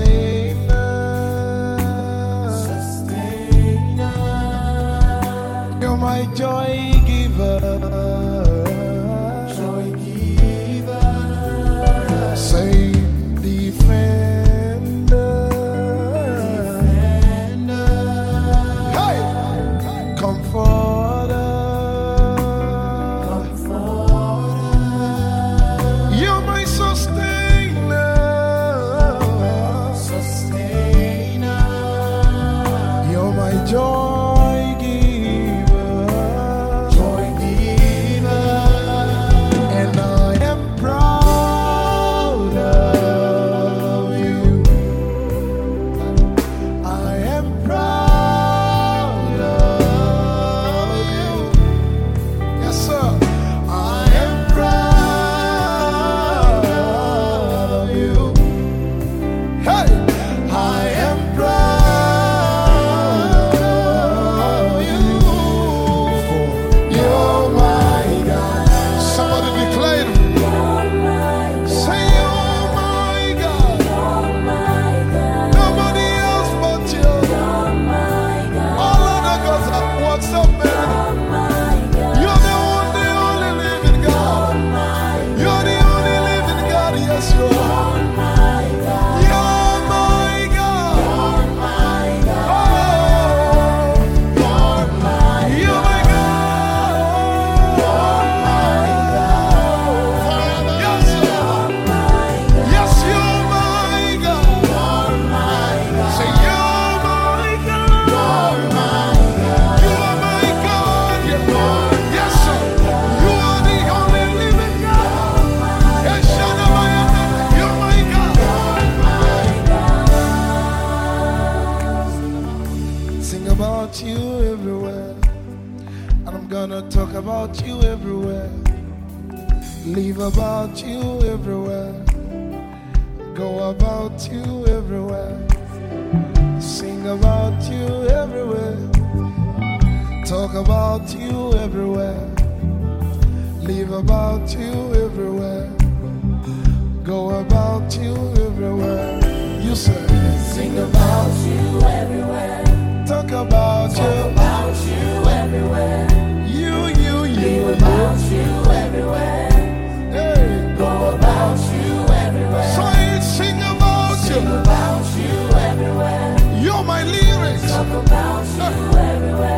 You're my joy giver. Joy giver. Say defender. Hey! Comforter. You're my sustainer. You're my joy giver. And I am proud of you. I am proud of you. Yes, sir. I am proud of you. Hey! I am proud of you. For you're my God. Somebody declare it. Say you're my God. Nobody else but you. All other gods are what's up, man. You're the only living God. You're the only living God. Yes, you are. You're my God. Oh, you're my God. Yes, sir. Yes, you're my God. Say you're my God. You are my God. Yes, sir. You are the only living God. Yes, Shadamaya, you're my God. Sing about you everywhere. And I'm gonna talk about you everywhere. Leave about you everywhere. Go about you everywhere. Sing about you everywhere. Talk about you everywhere. Leave about you everywhere. Go about you everywhere. You say, Sing about you everywhere. talk about Talk you. about you everywhere. You. Live about you everywhere. Hey. Go about you everywhere. So sing about Sing you. about you everywhere. You're my lyrics. Talk about you everywhere.